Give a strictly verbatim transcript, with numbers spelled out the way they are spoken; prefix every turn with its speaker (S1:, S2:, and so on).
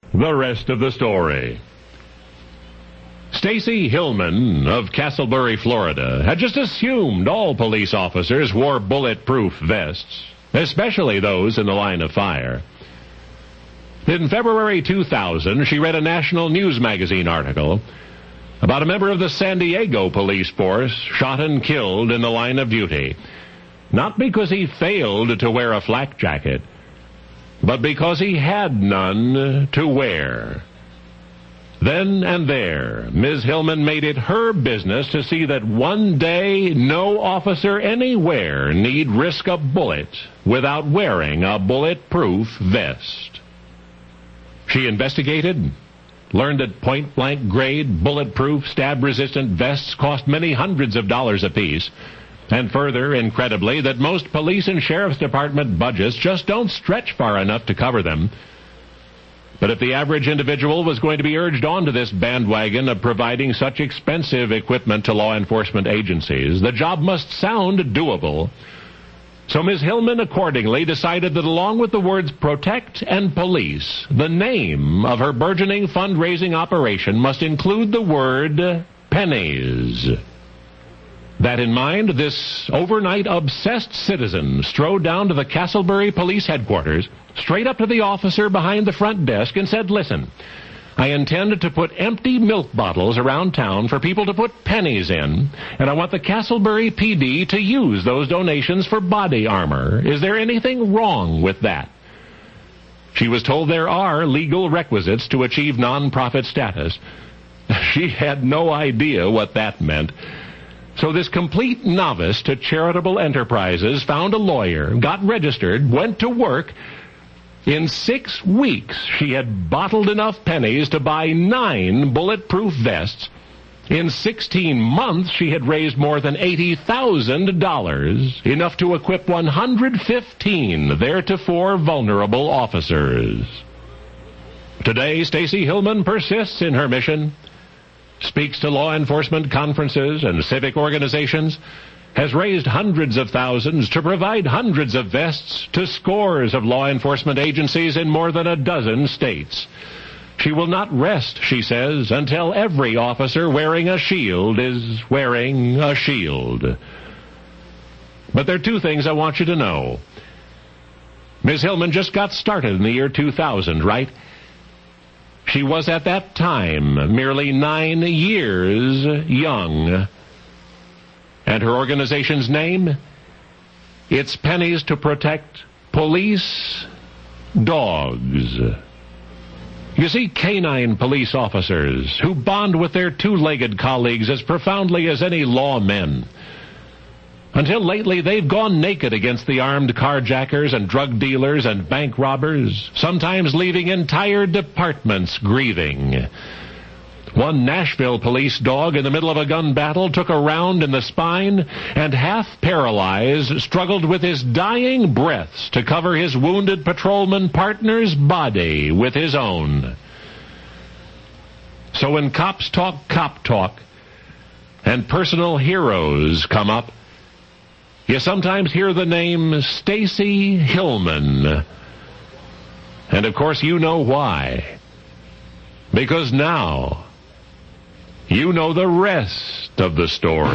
S1: the rest of the story. Stacy Hillman of Castleberry, Florida, had just assumed all police officers wore bulletproof vests, especially those in the line of fire. In February two thousand, she read a national news magazine article about a member of the San Diego police force shot and killed in the line of duty, not because he failed to wear a flak jacket, but because he had none to wear. Then and there, Miz Hillman made it her business to see that one day no officer anywhere need risk a bullet without wearing a bulletproof vest. She investigated, learned that point-blank grade, bulletproof, stab-resistant vests cost many hundreds of dollars apiece, and further, incredibly, that most police and sheriff's department budgets just don't stretch far enough to cover them. But if the average individual was going to be urged onto this bandwagon of providing such expensive equipment to law enforcement agencies, the job must sound doable. So Miz Hillman accordingly decided that along with the words protect and police, the name of her burgeoning fundraising operation must include the word pennies. That in mind, this overnight obsessed citizen strode down to the Castleberry Police Headquarters, straight up to the officer behind the front desk, and said, "Listen, I intend to put empty milk bottles around town for people to put pennies in, and I want the Castleberry P D to use those donations for body armor. Is there anything wrong with that?" She was told there are legal requisites to achieve nonprofit status. She had no idea what that meant. So this complete novice to charitable enterprises found a lawyer, got registered, went to work. In six weeks, she had bottled enough pennies to buy nine bulletproof vests. In sixteen months, she had raised more than eighty thousand dollars, enough to equip one hundred fifteen theretofore vulnerable officers. Today, Stacy Hillman persists in her mission, speaks to law enforcement conferences and civic organizations, has raised hundreds of thousands to provide hundreds of vests to scores of law enforcement agencies in more than a dozen states. She will not rest, she says, until every officer wearing a shield is wearing a shield. But there are two things I want you to know. Miz Hillman just got started in the year two thousand, right? She was at that time merely nine years young. And her organization's name? It's Pennies to Protect Police Dogs. You see, canine police officers who bond with their two-legged colleagues as profoundly as any lawmen. Until lately, they've gone naked against the armed carjackers and drug dealers and bank robbers, sometimes leaving entire departments grieving. One Nashville police dog in the middle of a gun battle took a round in the spine and, half paralyzed, struggled with his dying breaths to cover his wounded patrolman partner's body with his own. So when cops talk cop talk and personal heroes come up, you sometimes hear the name Stacy Hillman. And of course you know why. Because now you know the rest of the story.